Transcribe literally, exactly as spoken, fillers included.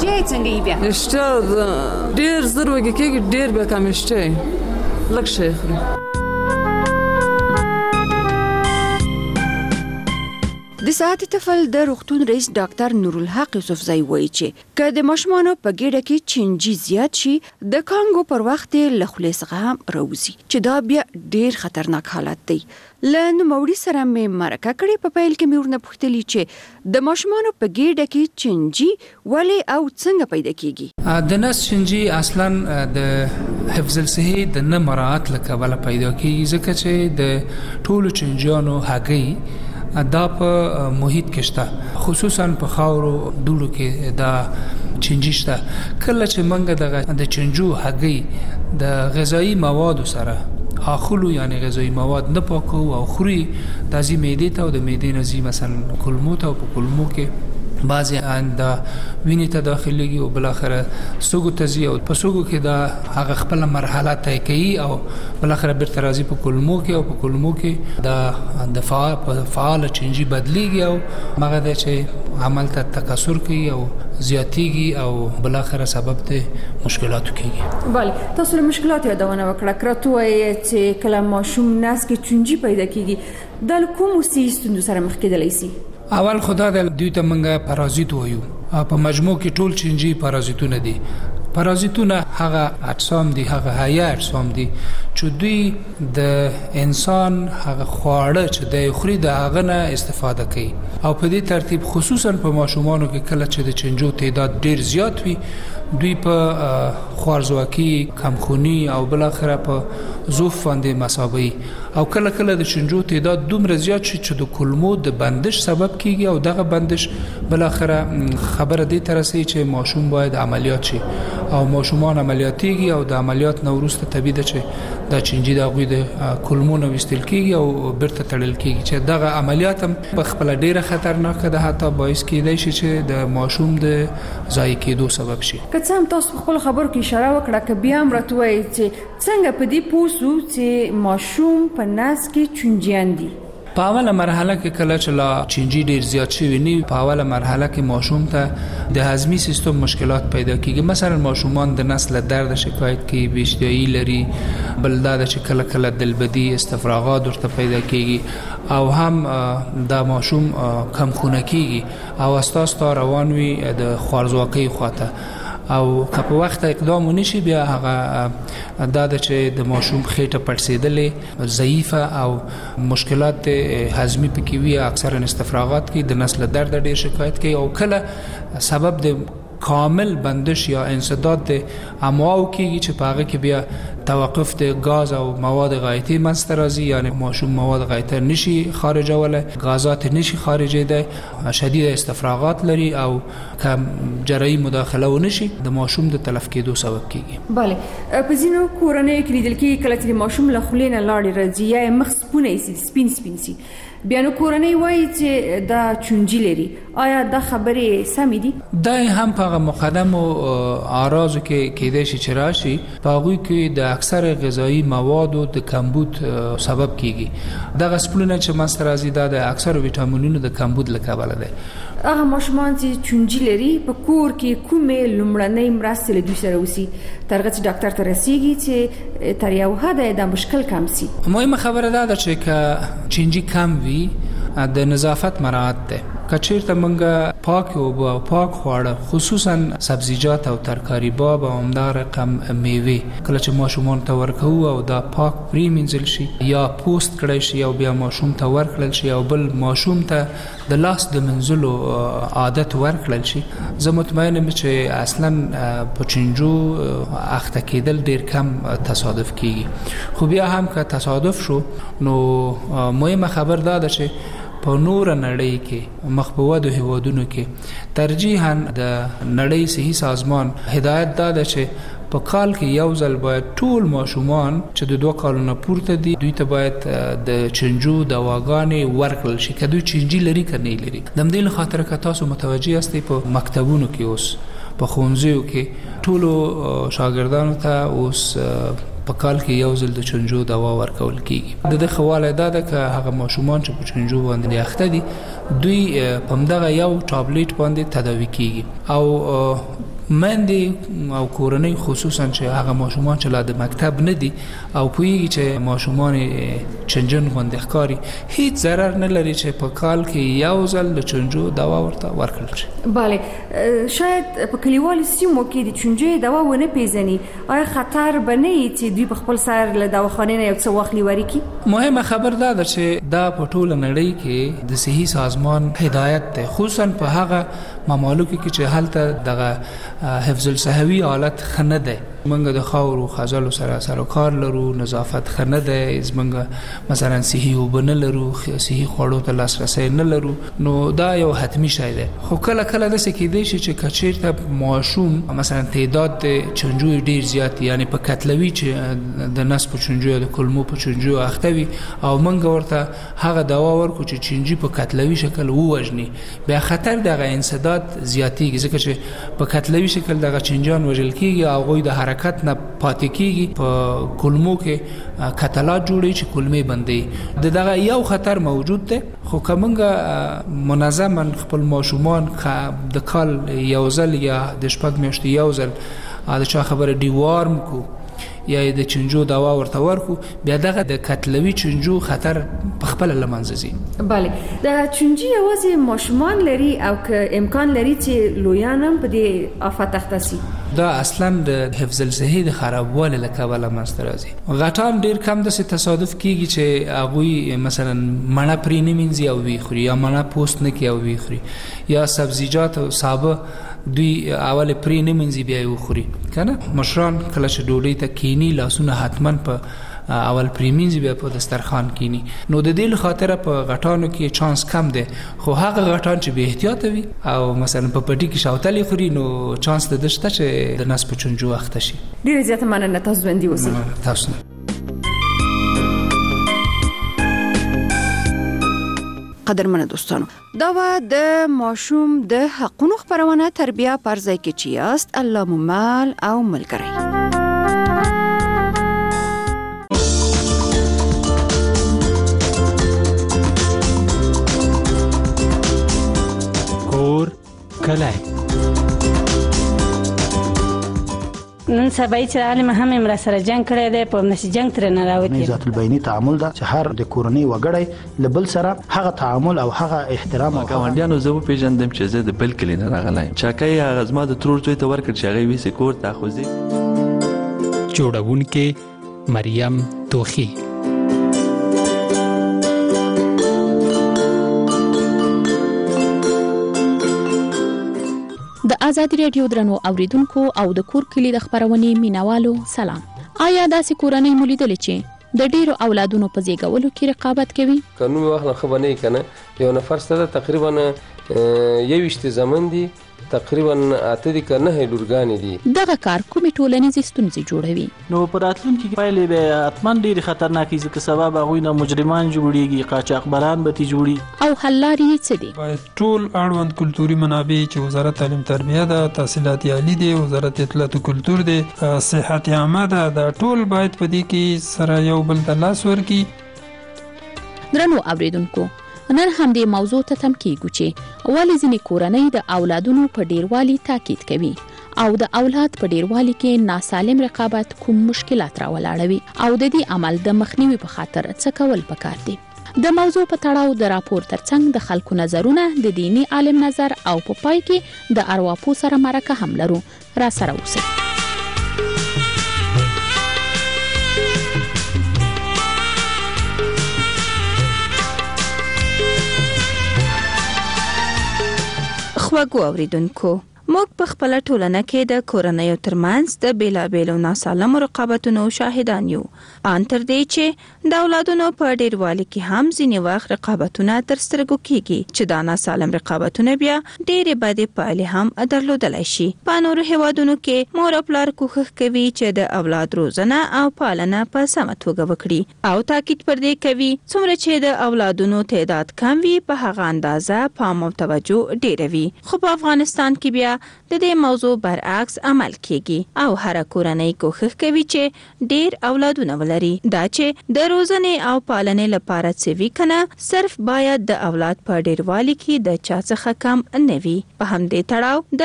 اشتیا یې څنګه یې بیا؟ اشتیا ډېر زر وږې کېږي، ډېر بیا کم اشتیا یې لږ شی خوري. د ساعتي طفل د روغتون رئیس ډاکټر نورالحق یوسفزی وایي چې که د ماشومانو په ګېډه کې چینجي زیات شي د کانګو پر وخت له خولې څخه هم راوځي چې دا بیا ډېر خطرناک حالت دی. له نوموړي سره مې مرکه کړې. په پیل کې مې ورنه پوښتلي چې د ماشومانو په ګېډه کې چینجي ولې او څنګه پیدا کېږي. د نس چینجي اصلا د حفظ الصحې د نه مراعات له کبله پیدا کېږي، ځکه چې د ټولو چینجیانو هګۍ دا په محیط کې شته، خصوصا په خاورو دوړو کې دا چینجي شته. کله چې موږ د چینجو هګۍ د غذایی موادو سره اخلو، یعنی غذایی مواد نه پاکو او خوري، د ځي معدې ته او د معدې نه ځي مثلا کولمو ته، او په کولمو کې بعضی انده وینې ته داخليږي او بل اخره سوګو ته ځي، او په سوګو کې دا هغه خپل مرحله طی کوي او بل اخره بیرته راځي په کولمو کې، او په کولمو کې دا د فعال فعال چینجي بدلیږي او هغه د چې عمل ته تکثر کوي او زیاتیږي او بل اخره سبب د مشکلاتو کیږي. بله، تاسو له مشکلات یادونه وکړه. کراته وایي چې کله ماشوم نس کې چینجي پیدا کیږي، دا له کومو ستونزو سره مخ کېدلی شي؟ اول خدا د دوی ته منګه پارازیت وایو. په مجموع کې ټول چینجي پارازیتونه دي. پارازیتونه هغه اجسام دي، هغه حیه اجسام دي چې دوی د انسان هغه خواړه چې د خوري د هغه نه استفاده کوي، او په دې ترتیب خصوصا په ماشومانو کې کله چې د چینجو تعداد ډیر زیات وي، دوی په خوارزواکي، کمخونی او بل اخره په ضعف باندې مصابي، او کله کله د چینجو تعداد دومره زیات شي چې د کولمو د بندش سبب کیږي، او دغه بندش بل اخره خبره دې تر رسي چې ماشوم باید عملیات شي، او ماشومان عملیاتيږي او د عملیات نو وروسته طبيعي ده چې د چینجي د غوي د کولمو نو وستل کیږي او برته تړل کیږي، چې دغه عملیات هم په خپل ډیره خطرناک ده، حتی باعث کیدای شي چې د ماشوم د ضایع کېدو سبب شي. که څه هم تاسو خپل خبرو کې اشاره وکړه، که بیا هم راته وایي چې څنګه په دې پوه شو چې ماشوم په نس کې چینجیان دي؟ په اوله مرحله کې کله چې لا چینجي ډیر زیات شوی نه، په اوله مرحله کې ماشوم ته د هضمي سیستم مشکلات پیدا کیږي. مثلا ماشومان د نس له درد شکایت کوي، بیشتیایی لري، بل دا چې کله کله دلبدي، استفراغات ورته پیدا کیږي، او هم دا ماشوم کم خونه کیږي او اساس تا روان وي د خوارزواکۍ خواته، او که په وخت اقدام ونشي بیا هغه دا چې د ماشوم خېټه پړسېدلې، ضعیفه او مشکلات هضمي پکې وي، اکثرا استفراغات کې د نس له درد ډېر شکایت کوي، او کله سبب د کامل بندش یا انسداد د امعاء کېږي چې په هغه کې بیا توقف د غاز او مواد غایطی منځته راځي، یعنی ماشوم مواد غایطه نشي خارجوله، غازات نشي خارجیدای، شدید استفراغات لري، او که جراحي مداخله ونشي د ماشوم د تلف کېدو سبب کېږي. بله، په ځینو کورنیو کې لیدل کېږي کله چې ماشوم له خولې نه لاړې راځي یا مخ سپونه سي، سپین سپین سي، بیا نو کورنۍ وایي چې دا چینجي لري. آیا دا خبرې سمې دي؟ دا هم په مقدمو اعراضو کې کېدای شي چې راشي، په هغوی کې د اکثر غذایی موادو د کمبود سبب کیږي. دغه سپلونه چې منځته راځي دا د اکثر ویټامینونو د کمبود له کبله ده. هغه ماشومان چې چینجي لري په کور کې کومې لومړنۍ مرستې له دوی سره وسی تر هغه چې ډاکټر ته رسیږي چې تر یو حده دا مشکل کم سي؟ مهمه خبره ده چې که چینجي کم وي د نظافت مراعات ده. کچیرته منګه پاک او پاک خواړه، خصوصا سبزیجات او ترکاری باب او همدار رقم میوه کله چې ماشومان ته ورکو او دا پاک پریمنځل شي یا پوست کړی شي او بیا ماشوم ته ورکړل شي، او بل ماشوم ته د لاس د منځلو عادت ورکړل شي، زه مطمئن یم چې اصلا په چینجو اخته کېدل ډیر کم تصادف کیږي. خو بیا هم که تصادف شو نو مهمه خبر ده چې په نور نړۍ کې مخ په ودو هیوادونو کې ترجیحاً د نړۍ صحي سازمان هدایت داده چې په کال کې یو ځل باید ټول ماشومان چې د دوه کالونو پورته دي دوی ته باید د چینجو دواګانې ورکړل شي، که دوی چینجي لري که نه لري. د همدې له خاطره که تاسو متوجه یاستئ په مکتبونو کې اوس په ښوونځیو کې ټولو شاګردانو ته اوس په کال کې یو ځل د چینجو دوا ورکول کیږي. د خواله دا ده که هغه ماشومان چې په چینجو باندې اخته دي دوی په همدغه یو ټابلیټ باندې تداوي کیږي، او مندې او کورنۍ خصوصا چې هغه ماشومان چې لا د مکتب نه دي او پوهیږي چې ماشومان چنجن غوندې ښکاري هیڅ ضرر نه لري چې په کال کې یو ځل د چنجو دوا ورته ورکړل شي. بله شاید په کلیوالو سیمو کې د چنجې دوا ونه پیژني، آیا خطر به نه وي چې دوی په خپل سر له دواخانې نه یو څه واخلي ورکړي؟ مهمه خبر دا ده چې دا په ټوله نړۍ کې د صحي سازمان هدایت ده، خصوصا په هغه ممالکو کې چې هلته دغه حفظ الصحوي حالت ښه نه دی. موږ د خاورو خزلو سره سره کار لرو، نظافت ښه نه دی، موږ مثلا صحي اوبه نه لرو، صحي خوړو ته لاسرسی نه لرو، نو دا یو حتمی شی دی. خو کله کله داسې کیدای شي چې کچیرته ماشوم مثلا تعداد د چنجو ډیر زیات، یعنی په کتلوي چې د نس په چنجو یا د کلمو په چنجو اخته وي او موږ ورته هغه دوا ورکو چې چنجي په کتلوي شکل ووژني، بیا خطر دغه انسداد زیاتېږي، ځکه چې په کتلوي شکل دغه چنجان وژل کیږي او هغوی د حرکت نه پاتې کیږي، په کلمو کې کتلات جوړي چې کلمې بندي. د دغه یو خطر موجود دی، خو که موږ منظما خپل ماشومان د کال یو ځل یا د شپږ میاشتې یو ځل د چا خبره ډیوارم کو یا د چنجو دوا ورته ورکو، بیا دغه د کتلوي چنجو خطر په خپل لمنځه ځي. بله د چنجي یوازې ماشومان لري او که امکان لري چې لویان هم په دې آفت اخته سي؟ دا اصلا د حفظ الصحي د خرابوالي له کبله منځته راځي. غټان ډیر کم داسې تصادف کیږي چې هغوی مثلا مڼه پرې نه مینځي او وی خوري، یا مڼه پوست نه کوي او وی خوري، یا سبزیجات او سابه دوی اول پرې نه مینځي بیا یې وخوري کنه. مشران کله چې ډوډۍ ته کینی لاسونه حتما په اول پرې مینځي بیا په دسترخوان کینی، نو د دې خاطر په غټانو کې چانس کم دی. خو هغه غټان چې به احتیاط وي او مثلا په پټي کې شاوتلې خوري، نو چانس د دشته چې د نس په چنجو اخته شي. ډیره زیاته مننه، تاسو ژوندي اوسئ. تاسو قدرمنه دوستانو، دا و د ماشوم د حقونو خبرونه تربیه پر ځای کې چې یاست الله مو مال او ملګری. کور کلی نن سبا چې عالم هم امر سره جنگ کړی دی، په نشي جنگ تر نه راوتی. ذات البینی تعامل دا چې هر د کورنۍ وګړی لبل سره هغه تعامل او هغه احترام او ګاونډیانو زه پیژندم چې زه د بل کلی نه راغلی، چاکای هغه زما د ترور زوی ته ورکړ چې هغه ویسې کور ته خوځي. جوړونکې مریم توخی. د آزادي رادیو درنو اوریدونکو او د کور کلی د خبرونې مینوالو سلام. آیا داسې کورنۍ مو لیدلې چې د ډیرو اولادونو په زیږولو کې رقابت کوي؟ قانون واخله خو نه کنه، یو نفر سره تقریبا یوشت زمن دي، تقریبا اته دي کنه هلورګانی دي. دغه کار کومې ټولنیزې ستونزې جوړوي؟ نو په راتلونکي کې پایلې به حتما ډېرې خطرناکې ځکه سبب هغوی نه مجرمان جوړیږي، قاچاقبران به ترې جوړي. او حل لارې یې څه دي؟ باید ټول اړوند کلتوري منابع چې وزارت تعلیم تربیه ده، تحصیلات عالی دي، وزارت اطلاعات او کلتور دي، صحت عامه ده، دا ټول باید په دې کې سره یو بل ته لاس ورکړي. درنو اوریدونکو، نن هم دې موضوع ته تم کېږو چې ولې ځینې کورنۍ د اولادونو په ډیروالي تاکید کوي او د اولاد په ډیروالي کې ناسالم رقابت کوم مشکلات راولاړوي او د دې عمل د مخنیوي په خاطر څه کول پکار دي. د موضوع په تړاو د راپور ترڅنګ د خلکو نظرونه، د دینی عالم نظر او په پای کې د ارواپو سره مرکه هم لرو. را سره اوسئ. خواږو اوریدونکو، موږ په خپل ټولنه کې د کورنیو ترمنځ د بیلابیلو ناسالمو رقابتونو شاهدان یو. ان تر دې چې د اولادونو په ډیروالي کې هم ځینې وخت رقابتونه تر سترګو کېږي چې دا ناسالم رقابتونه بیا ډېرې بدې پایلې هم درلودلی شي. په نورو هیوادونو کې مور او پلار کوښښ کوي چې د اولاد روزنه او پالنه په سمه توګه وکړي او تاکید پر دې کوي څومره چې د اولادونو تعداد کم وي په هغه اندازه پام او توجه ډېره وي. خو په افغانستان کې بیا د دې موضوع برعکس عمل کیږي او هر کورنۍ کوښښ کوي چې ډیر اولادونه ولري. دا چې د روزنې او پالنې لپاره څه وی کنه صرف باید د اولاد په ډیروالي کې د چا څخه کم نه وي. په همدې تړاو